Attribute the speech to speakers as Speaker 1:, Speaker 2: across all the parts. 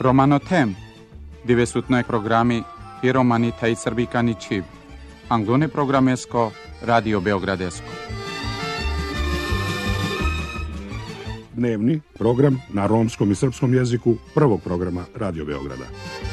Speaker 1: Romanotem, divesutnoj programi i romani taj srbikani čib. Anglone programesko, Radio Beogradesko.
Speaker 2: Dnevni program na romskom i srpskom jeziku prvog programa Radio Beograda.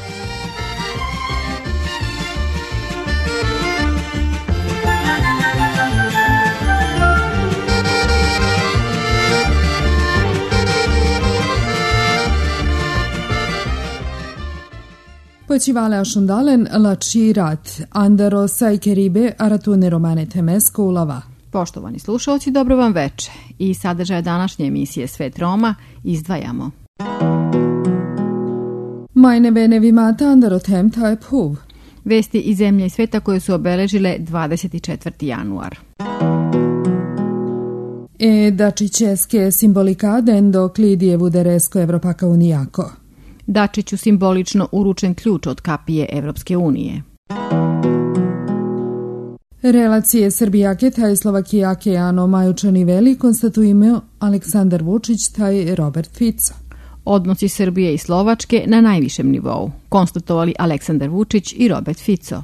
Speaker 3: Počivale ašundalen lači rat, andaro sajkeribe aratune romane temesko ulava.
Speaker 4: Poštovani slušalci, dobro vam veče. I sadržaja današnje emisije Svet Roma izdvajamo.
Speaker 3: Majne vene vimata andaro tem taj puv.
Speaker 4: Vesti iz zemlje i sveta koje su obeležile 24. januar.
Speaker 3: Dačićeske simbolika dendo Klidijevu deresko Evropaka unijako.
Speaker 4: Dačiću simbolično uručen ključ od kapije Evropske unije.
Speaker 3: Relacije Srbijake taj Slovakijake ano majučani veli konstatujemo Aleksandar Vučić taj Robert Fico.
Speaker 4: Odnosi Srbije i Slovačke na najvišem nivou, konstatovali Aleksandar Vučić i Robert Fico.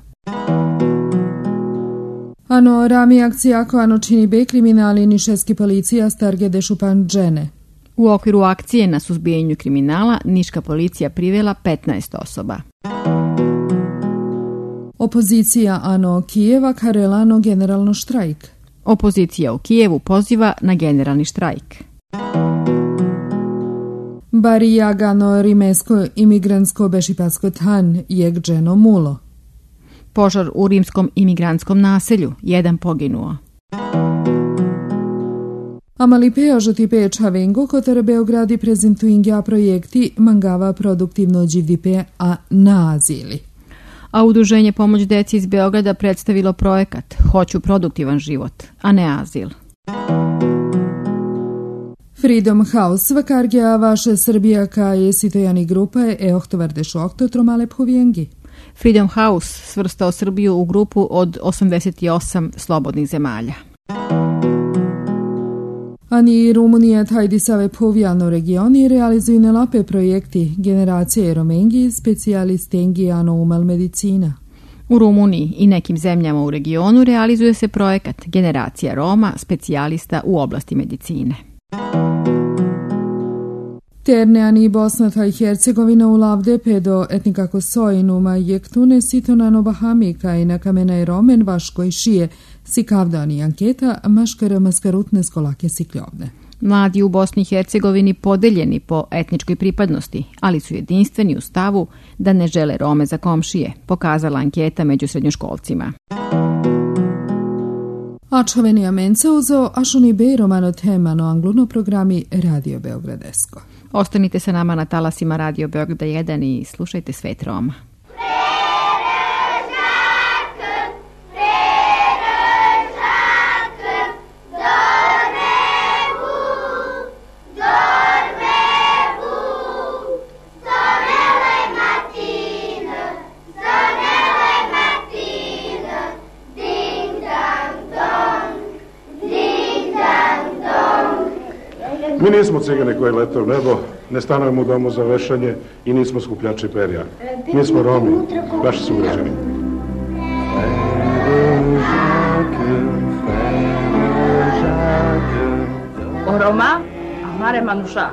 Speaker 3: Ano rami akcijako ano čini be kriminali nišeski policija starge dešupan džene.
Speaker 4: U okviru akcije na suzbijanju kriminala niška policija privela 15 osoba.
Speaker 3: Opozicija ano Kijeva karelano generalno štrajk.
Speaker 4: Opozicija u Kijevu poziva na generalni štrajk.
Speaker 3: Bari jagano rimesko imigrantsko bešipatsko tan jeg dženo mulo.
Speaker 4: Požar u rimskom imigrantskom naselju, 1 poginuo.
Speaker 3: Amalipe ožoti peča vengo kotere Beogradi prezentuingja projekti mangava produktivno GDP a na azili.
Speaker 4: A Udruženje Pomoć deci iz Beograda predstavilo projekat Hoću produktivan život, a ne azil.
Speaker 3: Freedom House vakargja vaše Srbijaka je sitojani grupa je ohtovardešu oktotromale phovijengi.
Speaker 4: Freedom House svrstao Srbiju u grupu od 88 slobodnih zemalja.
Speaker 3: Ani Rumunija tajdi save povijano regioni realizuju nelape projekti generacije romengi specijalistengi ano umal medicina.
Speaker 4: U Rumuniji i nekim zemljama u regionu realizuje se projekat Generacija Roma specijalista u oblasti medicine.
Speaker 3: Terne ani Bosna taj Hercegovina u lavde pedo etnikako sojinuma jektune sitonano bahamika i na kamena i romen vaškoj šije si kavdani anketa maškara maskarutne skolake sikljovne.
Speaker 4: Mladi u Bosni i Hercegovini podeljeni po etničkoj pripadnosti, ali su jedinstveni u stavu da ne žele Rome za komšije, pokazala anketa među srednjoškolcima.
Speaker 3: Ačoveni amenca uzo ašuni be romano temano angluno programi Radio Beogradesko.
Speaker 4: Ostanite sa nama na talasima Radio Beograda 1 i slušajte Svet Roma.
Speaker 2: Mi nismo cigani koji lete u nebo, ne stanujemo u domu za vešanje i nismo skupljači perja. Mi smo Romi, vaši sugrađani.
Speaker 5: O Roma, amare manuša.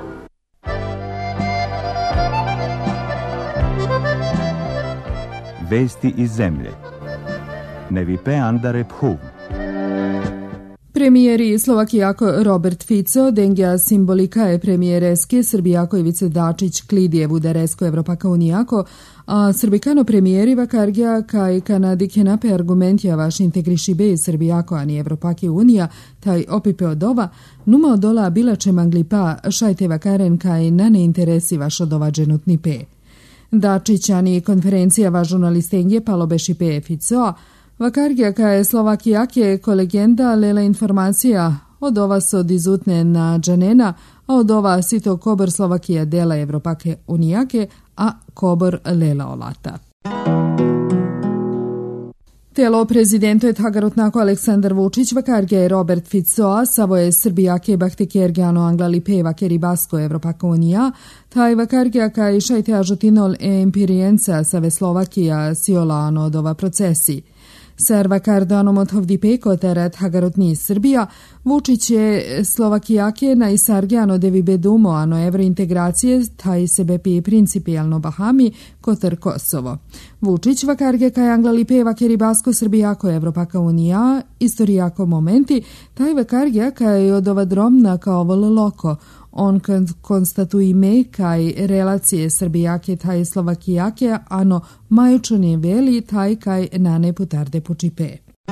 Speaker 6: Vesti iz zemlje. Nevipe andare phuv.
Speaker 3: Premijeri Slovakijako Robert Fico, dengja simbolika je premijereske Srbijako Ivice Dačić Klidijevu deresko Evropaka unijako, a Srbikano premijeri vakargja kaj kanadike nape argumentja vaš integriši be Srbijako ani Evropake unija, taj opipe od ova, numa od ola bilače manglipa šajte vakaren kaj na ne interesi vaš od ova dženutni pe. Dačić ani konferencija vaš žurnalistengje palo beši pe Ficoa, vakargja ka je Slovakijake kolegenda lela informacija od ova so dizutne na džanena, a od ova sito kobor Slovakija dela Evropake unijake, a kobor lela olata. Telo prezidentuje Tagarotnako Aleksandar Vučić, vakarge je Robert Ficoa, savoje Srbijake Bahtekiergiano Anglalipeva Keribasko Evropaka Unija, taj vakarge kaj šajte ažotinol empirijenca save Slovakija siolano dova procesi. Serva kardanom od Hovdipeko teret Hagarotni Srbija, Vučić je Slovakijake na isargiano devi bedumo ano evrointegracije, taj sebe pije principijalno Bahami, kotar Kosovo. Vučić vakarge kaj Anglalipeva Keribasko Srbijako Evropaka Unija, istorijako momenti, taj vakarge kaj od ova dromna kao vololoko. On konstatuje kaj relacije Srbijake taj Slovakijake, ano majučani veli taj kaj nane putarde počipe.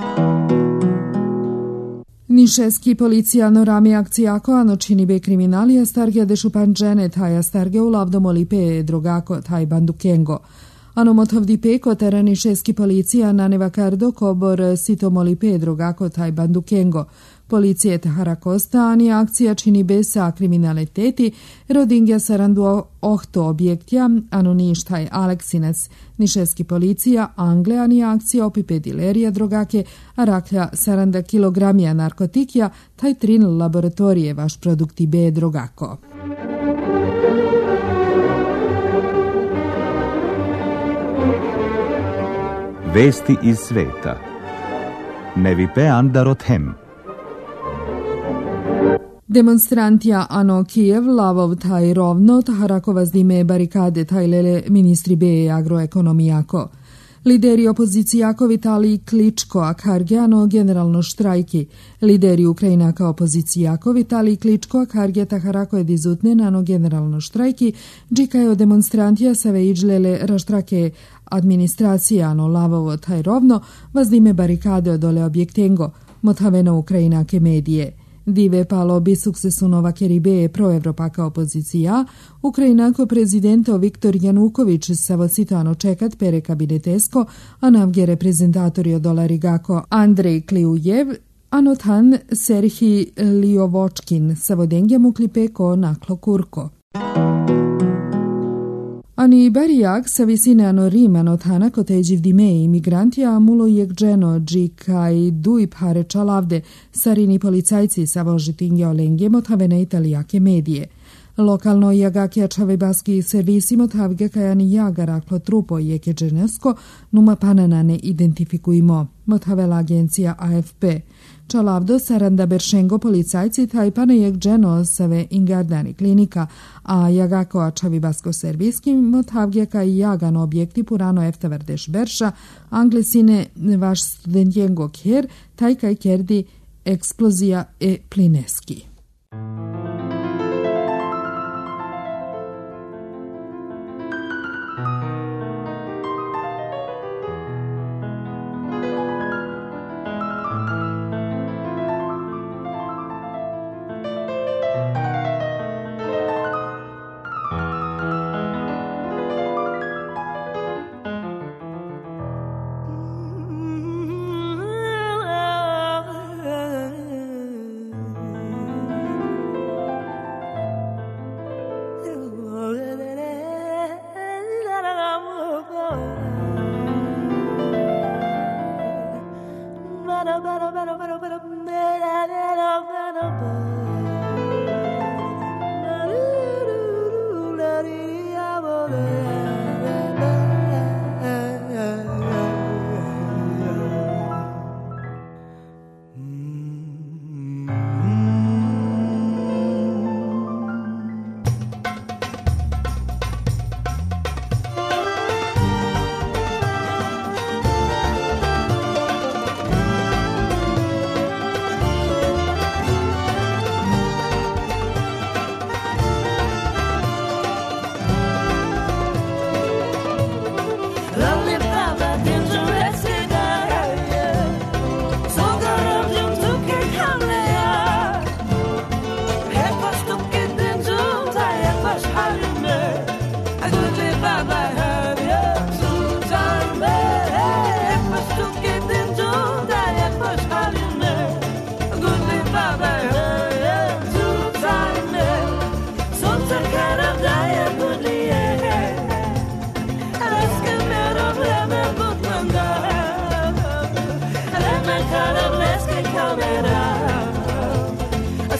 Speaker 3: Nišeski policijano rami akcijako ano čini be kriminalija starge dešupanđene taj starge u lavdomolipe drogako taj bandukengo. Ano motovdi peko tera nišeski policija na nevakardo kobor sitomolipe drogako taj bandukengo. Policije Taharakosta, ani akcija čini besa kriminaliteti, rodingja sarandu ohto objektja, ano ništaj Aleksinac, nišeski policija, Angle, ani akcija opipe dilerija drogake, a raklja saranda kilogramija narkotikja, taj trin laboratorije vaš produkti B drogako.
Speaker 6: Vesti iz sveta. Nevipe Andarot hem.
Speaker 3: Demonstrantija ano Kijev, Lavov taj rovno, Taharakova zdime barikade taj lele ministri B agroekonomijako. Lideri opozicijako Vitalij Kličko, a Kargjano generalno štrajki. Lideri Ukrajinaka opozicijako Vitalij Kličko, a Kargja Taharako je dizutne ano generalno štrajki, džikajo demonstrantija save iđlele raštrake administracija ano Lavovo taj rovno, vazdime barikade odole objektengo, motaveno Ukrajinake medije. Dive palo bi sukcesunova Keribe proevropaka opozicija, Ukrajinako prezidento Viktor Januković savocitano čekat pere kabinetesko, a navge reprezentatori od Olarigako Andrej Kliujev, anotan Serhij Liovočkin savodengja muklipeko naklo kurko. Ani barijak sa visine ano rimano tana koteđiv dime imigrantija mulo jekđeno džikaj duj pare čalavde sarini policajci sa vožitinge olengje motavene italijake medije. Lokalno jagakja čavebaski servisi motavge kajani jaga raklo trupo jekeđenesko numa panana ne identifikujmo, motavela agencija AFP. Čalavdo saranda beršengo policajci taj pane jekđeno save ingardani klinika, a jagako a čavibasko serviski motavge kaj jagan objekti purano eftavardeš berša, anglesine vaš studentjengo kjer, taj kaj kerdi eksplozija e plineski.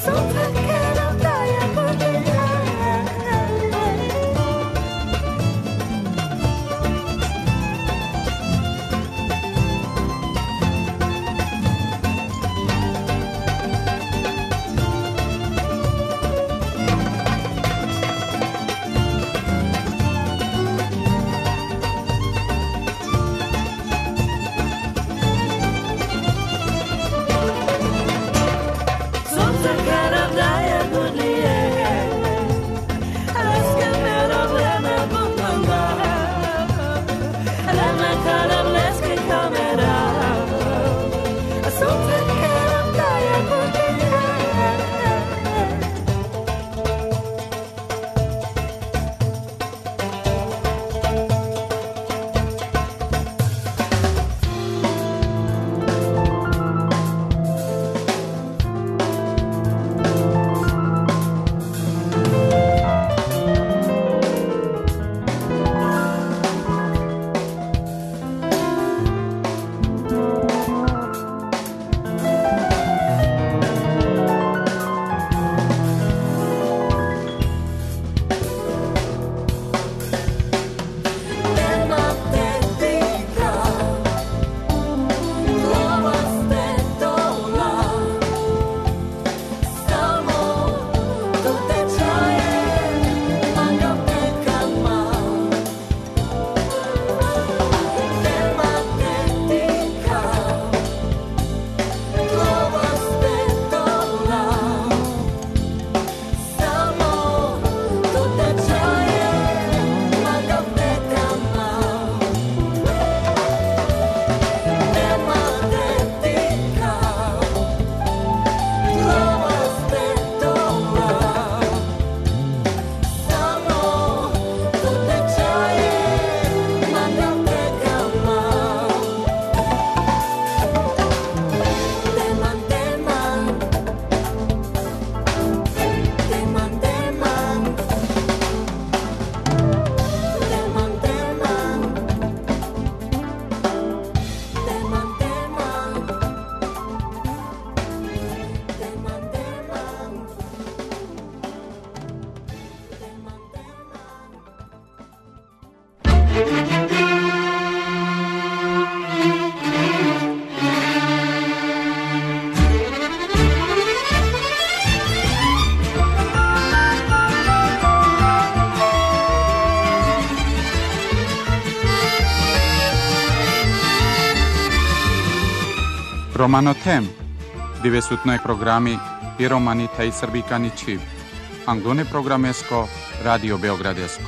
Speaker 1: Romanotem, dove su noi programi i romani taj srbikani čib. Anglone programesko, Radio Beogradesko.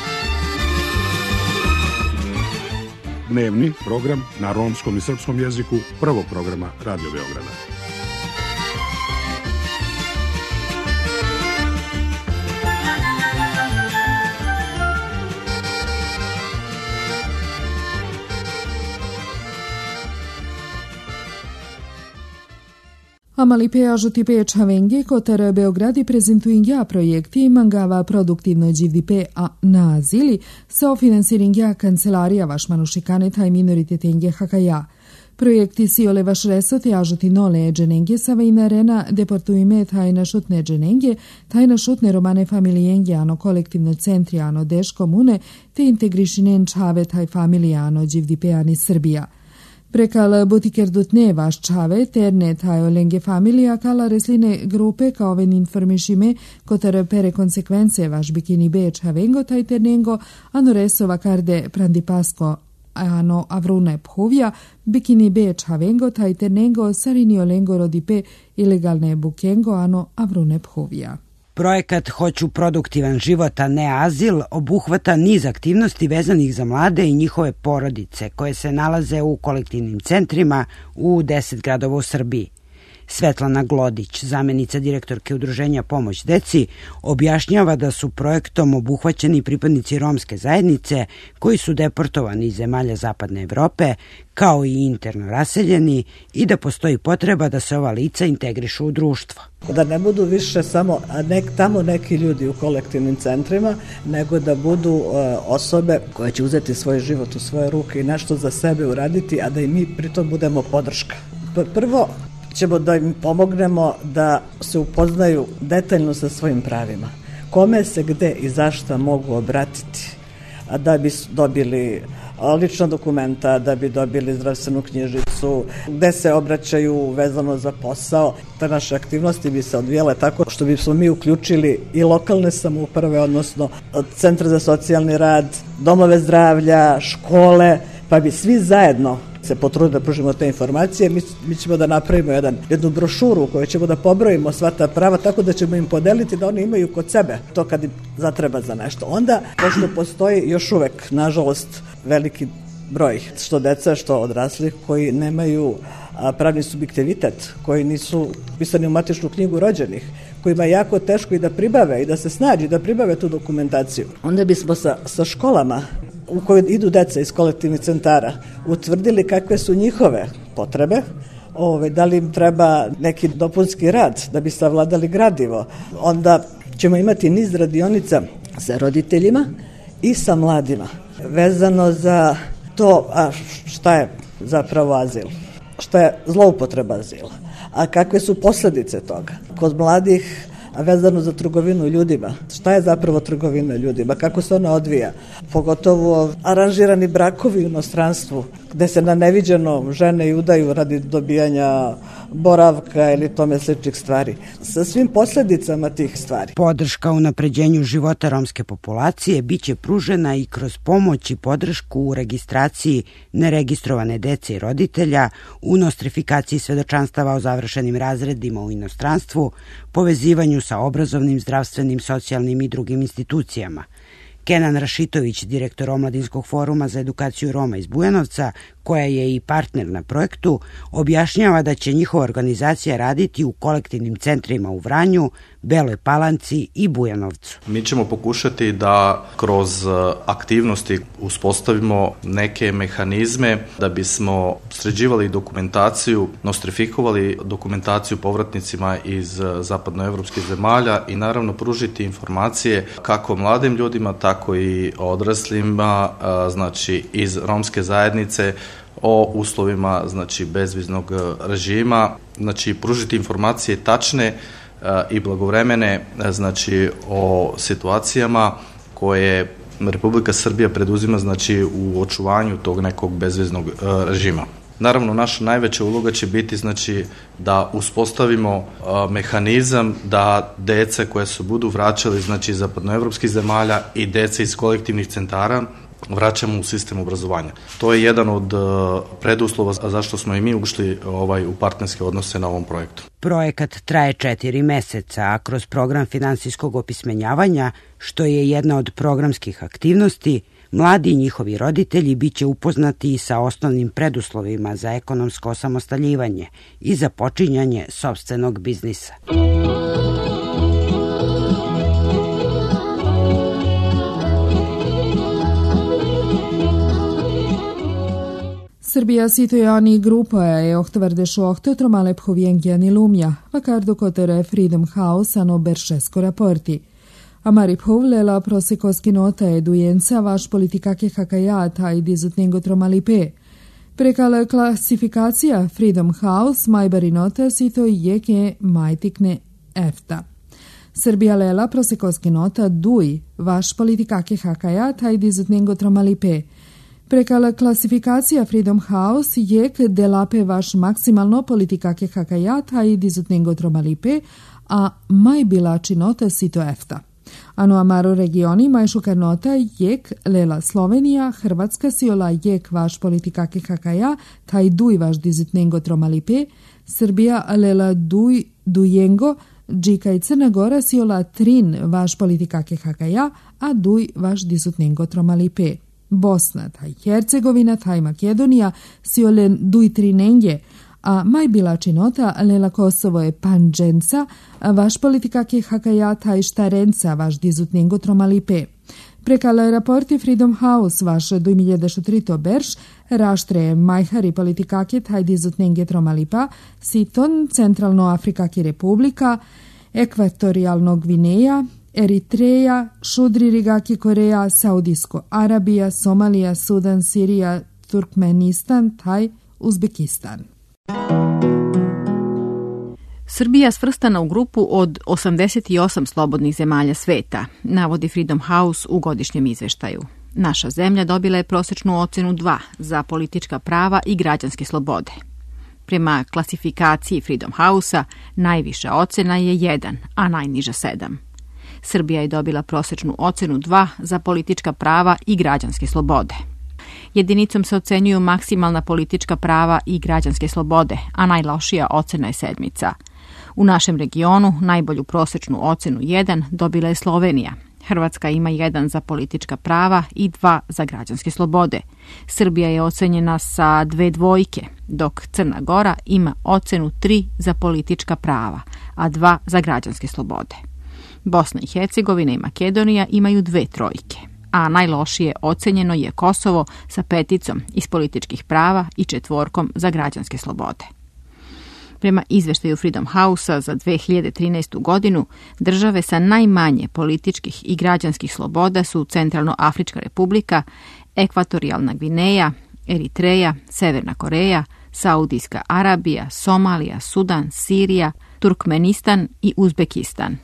Speaker 2: Dnevni program na romskom i srpskom jeziku prvog programa Radio Beograda.
Speaker 3: Amalipeja žutipe Čavenge, kotar Beogradi prezentuingja projekti mangava produktivno GDP a nazili sa finansiringja kancelarija vašmanušikane taj minoriteten hakaja. Projekti si ole vaš resote ažuti nole dženenge sava inarena deportuime tajna šutne dženenge, tajna šutne romane familijengijano kolektivno centrijano deš komune te integrišinen čave taj familijano GDP-ani Srbija. Prekal butiker dutne vaš čave, terne tajo lenge familija kala resline grupe kao ven informišime kotar pere konsekvence vaš bikini be čavengo taj ternengo, ano resova karde prandipasko ano avrune phovja, bikini be čavengo taj ternengo sarinio lengo rodipe ilegalne bukengo ano avrune phovja.
Speaker 7: Projekat Hoću produktivan život, a ne azil, obuhvata niz aktivnosti vezanih za mlade i njihove porodice koje se nalaze u kolektivnim centrima u 10 gradova u Srbiji. Svetlana Glodić, zamenica direktorke Udruženja Pomoć deci, objašnjava da su projektom obuhvaćeni pripadnici romske zajednice koji su deportovani iz zemalja Zapadne Evrope, kao i interno raseljeni, i da postoji potreba da se ova lica integrišu u društvo.
Speaker 8: Da ne budu više samo tamo neki ljudi u kolektivnim centrima, nego da budu osobe koje će uzeti svoj život u svoje ruke i nešto za sebe uraditi, a da i mi pritom budemo podrška. Prvo, ćemo da im pomognemo da se upoznaju detaljno sa svojim pravima. Kome se gde i zašta mogu obratiti, da bi dobili lična dokumenta, da bi dobili zdravstvenu knjižicu, gde se obraćaju vezano za posao. Te naše aktivnosti bi se odvijale tako što bi smo mi uključili i lokalne samouprave, odnosno centre za socijalni rad, domove zdravlja, škole, pa bi svi zajedno se potrudili da pružimo te informacije. Mi ćemo da napravimo jednu brošuru u kojoj ćemo da pobrojimo sva ta prava tako da ćemo im podeliti da oni imaju kod sebe to kad im zatreba za nešto. Onda, pošto postoji još uvek, nažalost, veliki broj, što deca, što odraslih, koji nemaju pravni subjektivitet, koji nisu pisani u matičnu knjigu rođenih, kojima je jako teško i da pribave i da se snađi, da pribave tu dokumentaciju. Onda bismo sa školama u koje idu deca iz kolektivnih centara utvrdili kakve su njihove potrebe, da li im treba neki dopunski rad da bi savladali gradivo. Onda ćemo imati niz radionica sa roditeljima i sa mladima vezano za to šta je zapravo azil, šta je zloupotreba azila, a kakve su posledice toga. Kod mladih vezano za trgovinu ljudima. Šta je zapravo trgovina ljudima? Kako se ona odvija? Pogotovo aranžirani brakovi u inostranstvu, gde se na neviđeno žene i udaju radi dobijanja boravka ili tome sličnih stvari. Sa svim posljedicama tih stvari.
Speaker 7: Podrška unapređenju života romske populacije biće pružena i kroz pomoć i podršku u registraciji neregistrovane dece i roditelja, u nostrifikaciji svedočanstava o završenim razredima u inostranstvu, povezivanju sa obrazovnim, zdravstvenim, socijalnim i drugim institucijama. Kenan Rašitović, direktor Omladinskog foruma za edukaciju Roma iz Bujanovca, koja je i partner na projektu, objašnjava da će njihova organizacija raditi u kolektivnim centrima u Vranju, Beloj Palanci i Bujanovcu.
Speaker 9: Mi ćemo pokušati da kroz aktivnosti uspostavimo neke mehanizme da bismo sređivali dokumentaciju, nostrifikovali dokumentaciju povratnicima iz zapadnoevropskih zemalja i naravno pružiti informacije kako mladim ljudima, tako i odraslima, znači iz romske zajednice, o uslovima, znači bezviznog režima, znači pružiti informacije tačne i blagovremene, znači o situacijama koje Republika Srbija preduzima, znači u očuvanju tog nekog bezviznog režima. Naravno, naša najveća uloga će biti, znači, da uspostavimo mehanizam da dece koje se budu vraćali, znači, iz zapadnoevropskih zemalja i dece iz kolektivnih centara vraćamo u sistem obrazovanja. To je jedan od preduslova zašto smo i mi ušli u partnerske odnose na ovom projektu.
Speaker 7: Projekat traje 4 meseca, a kroz program finansijskog opismenjavanja, što je jedna od programskih aktivnosti, mladi i njihovi roditelji biće upoznati i sa osnovnim preduslovima za ekonomsko osamostaljivanje i za počinjanje sopstvenog biznisa.
Speaker 3: Serbia sitojani grupoja je ohtovardeš ohto tromale phoviengiani lumja, vakardo kotere Freedom House ano beršesko raporti. Amari povlela prosikoski nota edujenca vaš politikake hakajata i dizutnengo tromalipe. Prekala klasifikacija Freedom House majbari nota sito jeke majtikne efta. Serbia lela prosikoski nota duj vaš politikake hakajata i dizutnengo tromalipe. Prekala klasifikacija Freedom House jek delape vaš maksimalno politikake hakajata i dizutnengo tromalipe, a maj bilači nota sito efta. Ano amaro regioni maj šukar nota jek lela Slovenija, Hrvatska siola jek vaš politikake hakaja, taj duj vaš dizutnengo tromalipe, Srbija lela duj dujengo, Džika i Crna Gora siola trin vaš politikake hakaja, a duj vaš dizutnengo tromalipe. Bosna, taj Hercegovina, taj Makedonija siolen duj trinenje, a maj bilači nota lela Kosovo je panđenca, vaš politikake hakaja taj štarenca vaš dizutnengo tromalipe. Prekala raporti Freedom House vaš 2003 berš, raštre majhari politikake taj dizutnenge tromalipa, siton Centralnoafrikaki republika, Ekvatorijalno Gvineja, Eritreja, Šudririgaki Koreja, Saudijsko Arabija, Somalija, Sudan, Sirija, Turkmenistan, taj Uzbekistan.
Speaker 4: Srbija svrstana u grupu od 88 slobodnih zemalja sveta, navodi Freedom House u godišnjem izveštaju. Naša zemlja dobila je prosečnu ocenu 2 za politička prava i građanske slobode. Prema klasifikaciji Freedom House-a, najviša ocena je 1, a najniža 7. Srbija je dobila prosečnu ocenu 2 za politička prava i građanske slobode. Jedinicom se ocenjuju maksimalna politička prava i građanske slobode, a najlošija ocena je 7. U našem regionu najbolju prosečnu ocenu 1 dobila je Slovenija. Hrvatska ima 1 za politička prava i 2 za građanske slobode. Srbija je ocenjena sa 2 dvojke, dok Crna Gora ima ocenu 3 za politička prava, a 2 za građanske slobode. Bosna i Hercegovina i Makedonija imaju 2 trojke, a najlošije ocenjeno je Kosovo sa 5 iz političkih prava i 4 za građanske slobode. Prema izveštaju Freedom House-a za 2013. godinu, države sa najmanje političkih i građanskih sloboda su Centralnoafrička republika, Ekvatorijalna Gvineja, Eritreja, Severna Koreja, Saudijska Arabija, Somalija, Sudan, Sirija, Turkmenistan i Uzbekistan.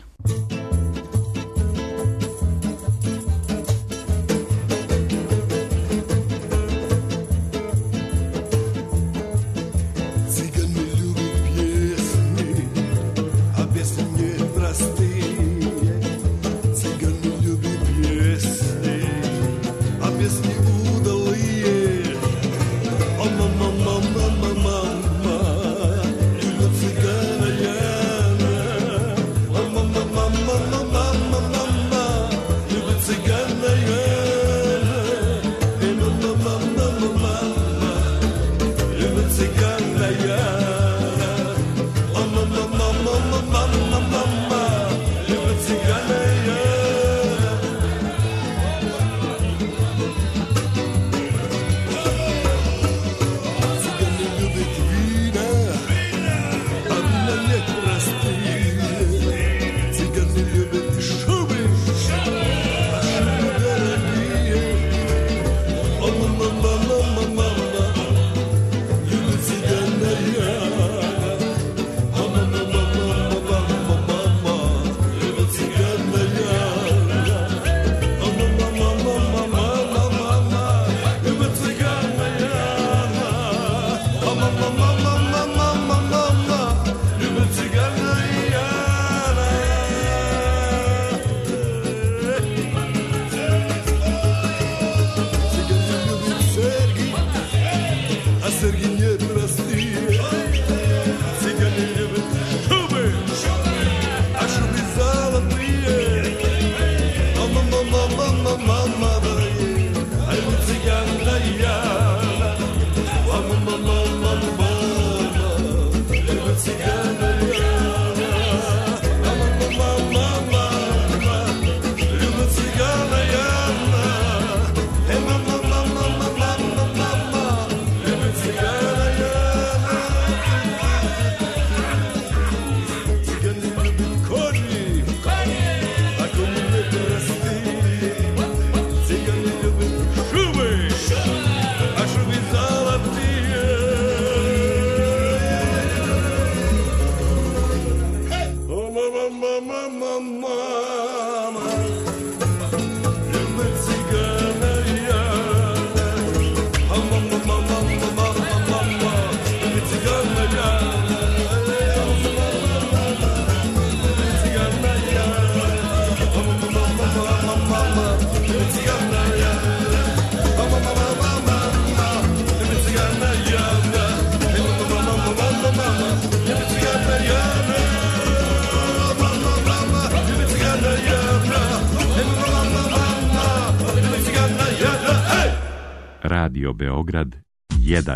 Speaker 10: Radio Beograd 1.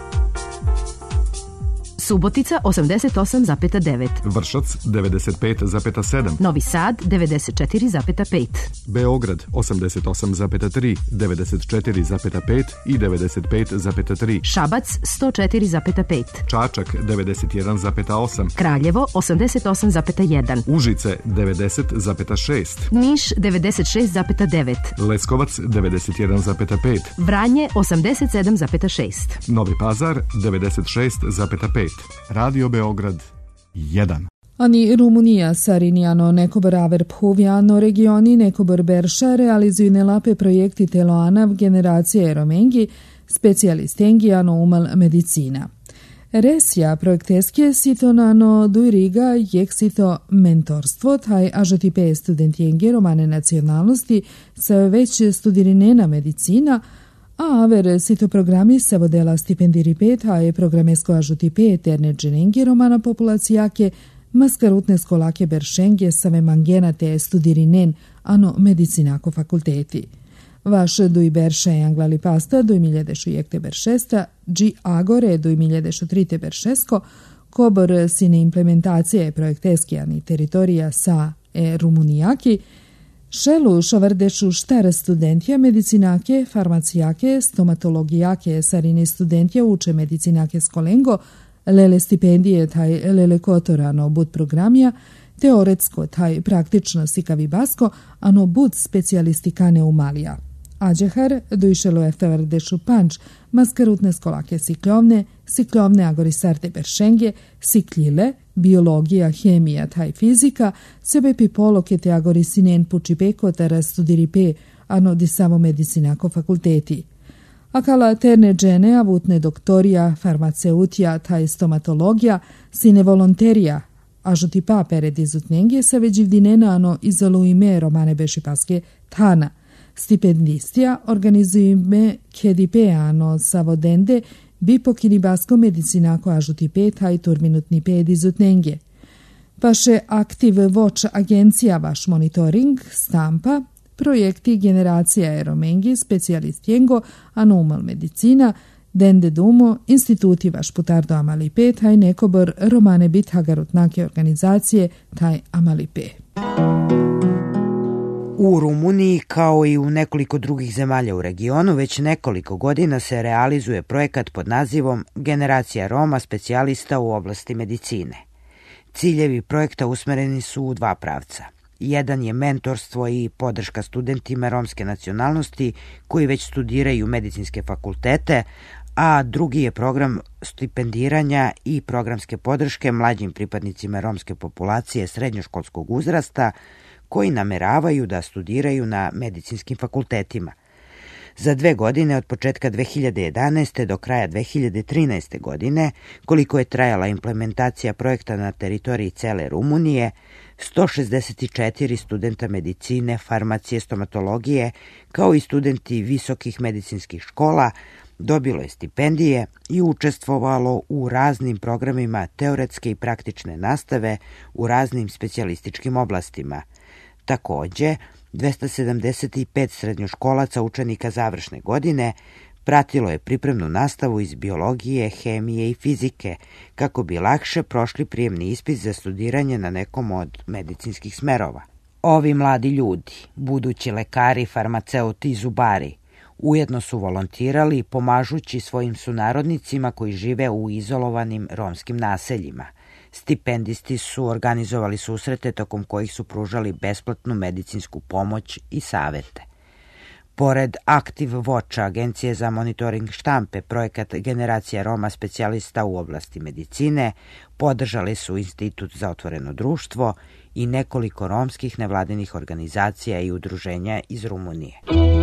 Speaker 11: Subotica 88,9.
Speaker 12: Vršac 95,7.
Speaker 11: Novi Sad 94,5.
Speaker 12: Beograd 88,3, 94,5 i 95,3.
Speaker 11: Šabac 104,5.
Speaker 12: Čačak 91,8.
Speaker 11: Kraljevo 88,1.
Speaker 12: Užice 90,6.
Speaker 11: Niš 96,9.
Speaker 12: Leskovac 91,5.
Speaker 11: Vranje 87,6.
Speaker 12: Novi Pazar 96,5. Radio Beograd 1.
Speaker 3: Ani Rumunija Sarinjano nekobor Averp Huvjano regioni nekobor Berša realizuju nelape projekti teloanav generacije Romengi, specialistengijano umal medicina. Resja projekteskije sitonano dujriga jeksito mentorstvo, taj ažotipe studentijengi romane nacionalnosti sa već studirinena medicina, a aver sito programi se vodela stipendiripet, a je programesko ažotipe eterne dženengi romana populacijake, maskarutne skolake beršengje save mangenate studirinen ano medicinako fakulteti. Vaš 2006 anglali pasta 2006 G Agore 2003 kobor sine implementacije projekteskijani teritorija sa Rumunijaki, šelu šovardešu štar studentija medicinake, farmacijake, stomatologijake sarine studentija uče medicinake skolengo, lele stipendije taj lele kotorano bud programija, teoretsko taj praktično sikavi basko, ano bud specialistikane umalija. Ađehar dojšelo eftavardešu panč, maskarutne skolake siklovne agorisarte beršengje, sikljile, biologija, hemija, taj fizika, sebe pipoloke te agorisinen pučipeko tara studiripe, ano di samo medicinako fakulteti. Akala terne džene, avutne doktorija, farmaceutija, taj stomatologija, sine volonterija, ažuti papere dizutnengje sa veđivdinena ano izoluime romane bešipaske tana. Stipendistija organizujeme kedipeano savodende bipo kinibasko medicinako ažutipe taj turminutni pedizutnengje. Paše aktiv voč agencija vaš monitoring, stampa, projekti generacija Romengi, specialistjengo, anumal medicina, dende dumo, instituti vaš putardo amalipe, taj nekobor romane bit hagarutnake organizacije, taj amalipe.
Speaker 7: U Rumuniji, kao i u nekoliko drugih zemalja u regionu, već nekoliko godina se realizuje projekat pod nazivom Generacija Roma specijalista u oblasti medicine. Ciljevi projekta usmereni su u dva pravca. Jedan je mentorstvo i podrška studentima romske nacionalnosti koji već studiraju medicinske fakultete, a drugi je program stipendiranja i programske podrške mlađim pripadnicima romske populacije srednjoškolskog uzrasta koji nameravaju da studiraju na medicinskim fakultetima. Za 2 godine od početka 2011. do kraja 2013. godine, koliko je trajala implementacija projekta na teritoriji cele Rumunije, 164 studenta medicine, farmacije, stomatologije, kao i studenti visokih medicinskih škola, dobilo je stipendije i učestvovalo u raznim programima teoretske i praktične nastave u raznim specijalističkim oblastima. Takođe, 275 srednjoškolaca učenika završne godine pratilo je pripremnu nastavu iz biologije, hemije i fizike, kako bi lakše prošli prijemni ispit za studiranje na nekom od medicinskih smerova. Ovi mladi ljudi, budući lekari, farmaceuti i zubari, ujedno su volontirali pomažući svojim sunarodnicima koji žive u izolovanim romskim naseljima. Stipendisti su organizovali susrete tokom kojih su pružali besplatnu medicinsku pomoć i savete. Pored Active Watcha, agencije za monitoring štampe, projekat Generacija Roma specijalista u oblasti medicine, podržali su Institut za otvoreno društvo i nekoliko romskih nevladinih organizacija i udruženja iz Rumunije.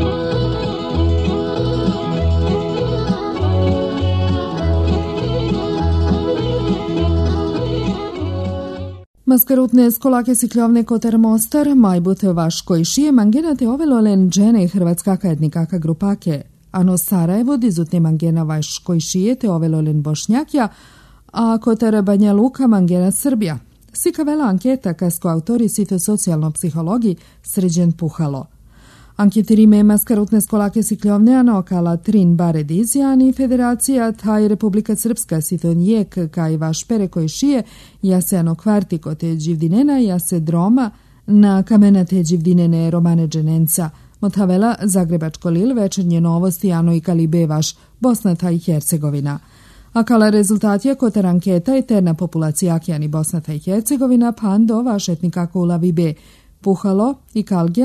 Speaker 3: Maskarutne skolake sikljovne Kotar Mostar, Majbut vaš koji šije mangenate ovelolen džene hrvatskaka etnikaka grupake, ano Sarajevo dizutne mangena vaš koji šije te ovelolen bošnjakja, a Kotar Banja Luka mangena Srbija. Sika vela anketa kasko autori sito socijalno psihologi Sređen Puhalo. Anketirime maskarutne skolake sikljovne anokala Trin bare dizijani federacija taj Republika Srpska sitonijek kaj vaš pere koji šije jase ano kvartiko te dživdinena jase droma na kamena te dživdinene romane dženenca. Motavela Zagrebačko Lil večernje novosti ano i kalibe vaš Bosna taj Hercegovina. A kala rezultat je kotar anketa eterna populacijakijani Bosna taj Hercegovina pando vaš etnikako ulavi be Puhalo i Kalgija,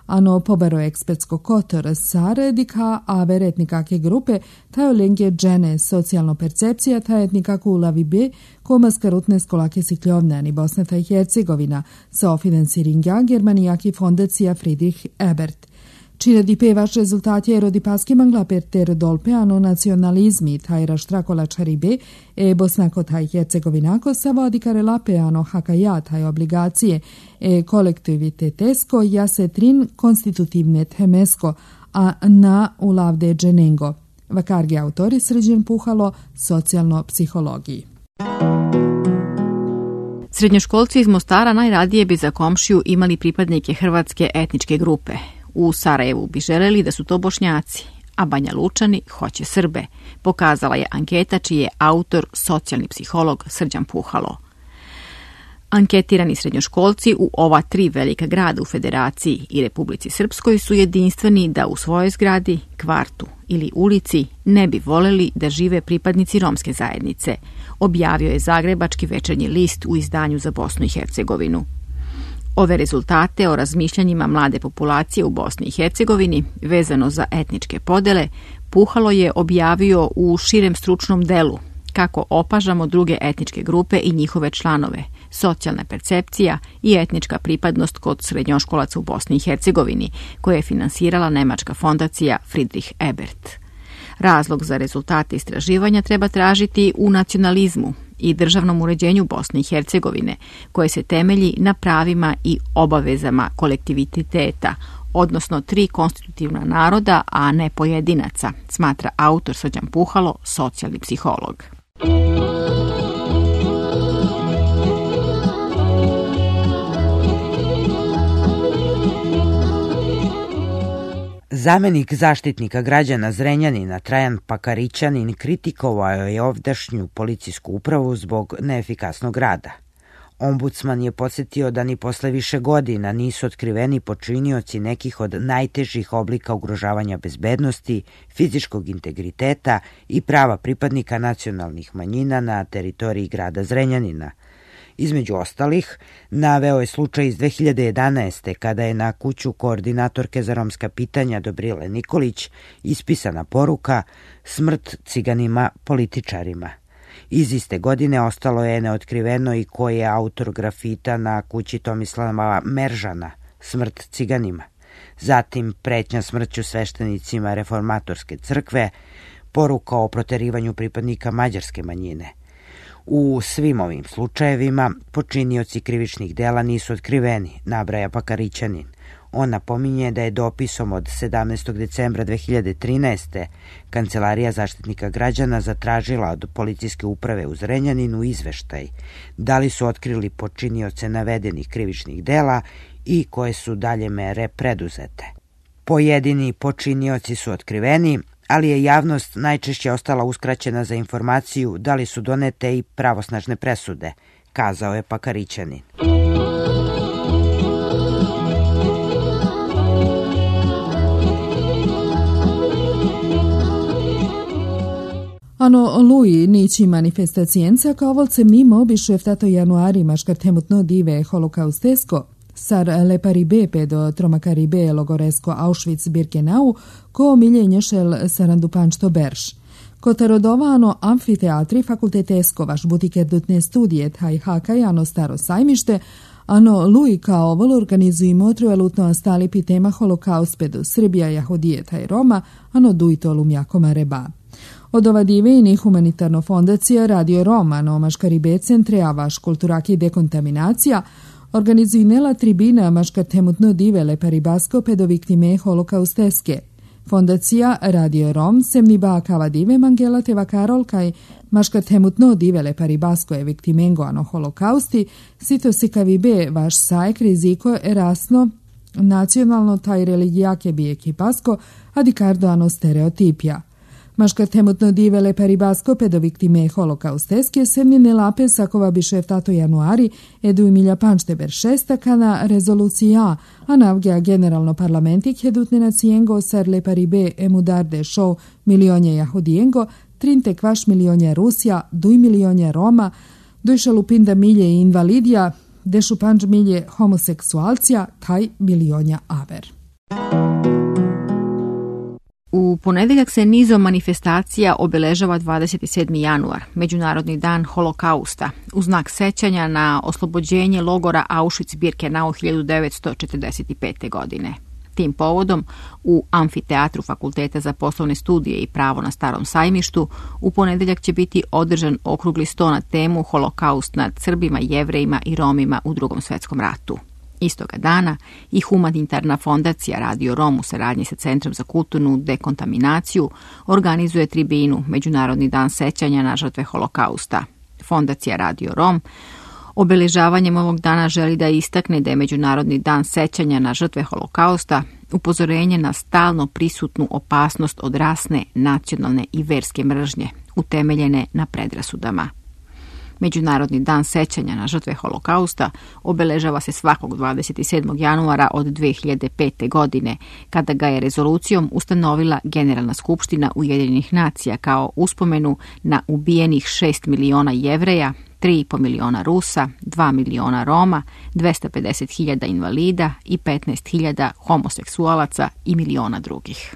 Speaker 3: ano pobero ekspertsko kotor sare dika ave etnikake grupe tajo lenge džene socijalno percepcija ta etnikaku ulavi be koma skarutne skolake sikljovne ani Bosna i Hercegovina sa financiringa Germanijaki fondacija Friedrich Ebert. Čine di pevaš rezultati erodipaski mangla per ter dolpe ano nacionalizmi taj raštrakola čaribe e Bosnako taj Hercegovinako sa vodi karelape ano hakaja taj obligacije e kolektivitetesko jasetrin konstitutivne temesko a na ulavde dženengo. Vakargi autori Srđan Puhalo, socijalno psihologiji.
Speaker 4: Srednjoškolci iz Mostara najradije bi za komšiju imali pripadnike hrvatske etničke grupe. U Sarajevu bi želeli da su to Bošnjaci, a Banja Lučani hoće Srbe, pokazala je anketa čiji je autor socijalni psiholog Srđan Puhalo. Anketirani srednjoškolci u ova 3 velika grada u Federaciji i Republici Srpskoj su jedinstveni da u svojoj zgradi, kvartu ili ulici ne bi voleli da žive pripadnici romske zajednice, objavio je Zagrebački večernji list u izdanju za Bosnu i Hercegovinu. Ove rezultate o razmišljanjima mlade populacije u Bosni i Hercegovini vezano za etničke podele Puhalo je objavio u širem stručnom delu Kako opažamo druge etničke grupe i njihove članove, socijalna percepcija i etnička pripadnost kod srednjoškolaca u Bosni i Hercegovini, koje je finansirala nemačka fondacija Friedrich Ebert. Razlog za rezultate istraživanja treba tražiti u nacionalizmu i državnom uređenju Bosne i Hercegovine, koje se temelji na pravima i obavezama kolektiviteta, odnosno 3 konstitutivna naroda, a ne pojedinaca, smatra autor Srđan Puhalo, socijalni psiholog.
Speaker 7: Zamenik zaštitnika građana Zrenjanina Trajan Pakarićanin kritikovao je ovdašnju policijsku upravu zbog neefikasnog rada. Ombudsman je podsjetio da ni posle više godina nisu otkriveni počinioci nekih od najtežih oblika ugrožavanja bezbednosti, fizičkog integriteta i prava pripadnika nacionalnih manjina na teritoriji grada Zrenjanina. Između ostalih, naveo je slučaj iz 2011. kada je na kuću koordinatorke za romska pitanja Dobrile Nikolić ispisana poruka "Smrt ciganima političarima". Iz iste godine ostalo je neotkriveno i ko je autor grafita na kući Tomislava Meržana "Smrt ciganima". Zatim pretnja smrću sveštenicima reformatorske crkve, poruka o proterivanju pripadnika mađarske manjine. U svim ovim slučajevima počinioci krivičnih dela nisu otkriveni, nabraja Pakarićanin. On napominje da je dopisom od 17. decembra 2013. Kancelarija zaštitnika građana zatražila od policijske uprave u Zrenjaninu izveštaj da li su otkrili počinioce navedenih krivičnih dela i koje su dalje mere preduzete. Pojedini počinioci su otkriveni, ali je javnost najčešće ostala uskraćena za informaciju da li su donete i pravosnažne presude, kazao je Pakarićanin.
Speaker 3: Ano lui nici manifestacijenca kao volce mimo bi šeftato januari maškartemutno dive holokaustesko, sar le paribe pedo tromakaribe logoresko Auschwitz Birkenau, ko miljenješel sarandupančto berš. Kotarodovano amfiteatri fakultetesko vaš butikerdutne studije taj hakajano staro sajmište, ano lui kao vol organizujemo truelutno stali pitema holokaust pedo Srbija, Jahudije taj Roma, ano dujto lumjakoma reba. Od ova dive i humanitarno fondacija Radio Roma, nomaš Karibe centre, a vaš kulturaki dekontaminacija, organizujnela tribina maškar temutno divele paribasko pedo viktime holokausteske. Fondacija Radio Rom semni bakava dive mangela teva karolkaj maškar temutno divele paribasko je viktimengo ano holokausti, sito sikavibe vaš sajek riziko erasno nacionalno taj religijake bi ekipasko, a dikardo ano stereotipija. Maškar temutno divele paribasko pedo viktime holokausteske semni nelape sakova bi šeftato januari edu Emilja Pančteber šestaka na rezolucija, a navgea generalno parlamentik edutne na cijengo sar le paribe emudarde show milionje jahudijengo, trinte kvaš milionja Rusija, duj milionja Roma, dujša lupinda milje i invalidija, dešu panč milje homoseksualcija, taj milionja aver.
Speaker 4: ponedeljak se nizom manifestacija obeležava 27. januar, Međunarodni dan holokausta, u znak sećanja na oslobođenje logora Auschwitz-Birkenau 1945. godine. Tim povodom, u amfiteatru Fakulteta za poslovne studije i pravo na Starom sajmištu, u ponedeljak će biti održan okrugli sto na temu Holokaust nad Srbima, Jevrejima i Romima u Drugom svetskom ratu. Istoga dana i humanitarna fondacija Radio Rom u saradnji sa Centrom za kulturnu dekontaminaciju organizuje tribinu Međunarodni dan sećanja na žrtve holokausta. Fondacija Radio Rom obeležavanjem ovog dana želi da istakne da je Međunarodni dan sećanja na žrtve holokausta upozorenje na stalno prisutnu opasnost od rasne, nacionalne i verske mržnje, utemeljene na predrasudama. Međunarodni dan sećanja na žrtve holokausta obeležava se svakog 27. januara od 2005. godine, kada ga je rezolucijom ustanovila Generalna skupština Ujedinjenih nacija kao uspomenu na ubijenih 6 miliona Jevreja, 3,5 miliona Rusa, 2 miliona Roma, 250.000 invalida i 15.000 homoseksualaca i miliona drugih.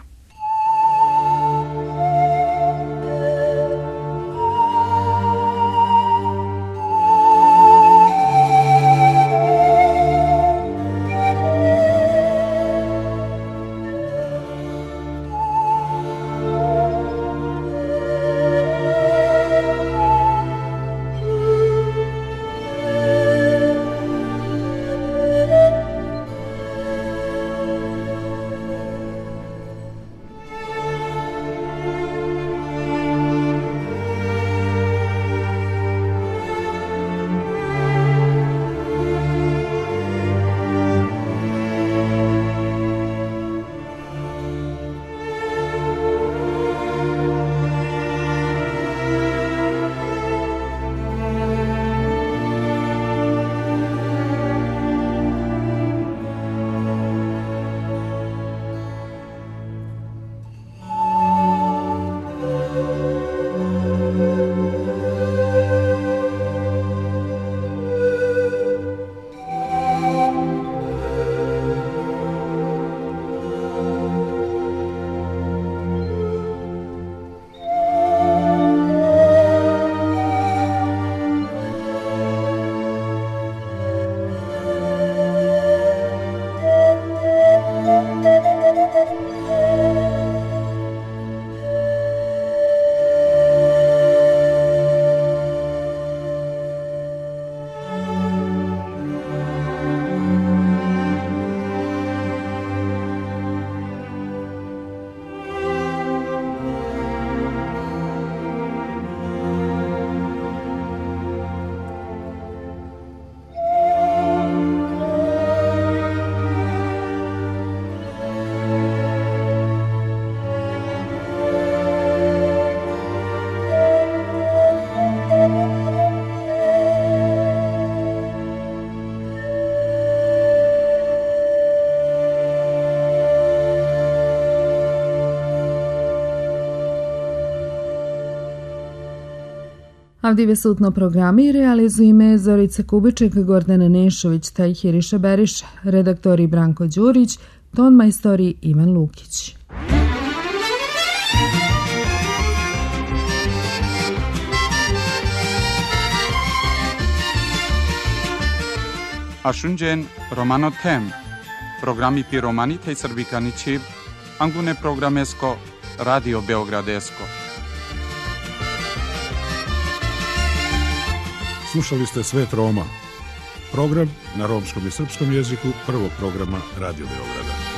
Speaker 3: Avdive sutno programi realizujeme Zorica Kubiček, Gordana Nešović, Tajhiriša Beriša, redaktori Branko Đurić, ton majstori Ivan Lukić.
Speaker 1: Ashunjen Romano Tem, programi Piromani tej Srbikani Čib, Angune programesko, Radio Beogradesko.
Speaker 2: Slušali ste Svet Roma, program na romskom i srpskom jeziku prvog programa Radio Beograda.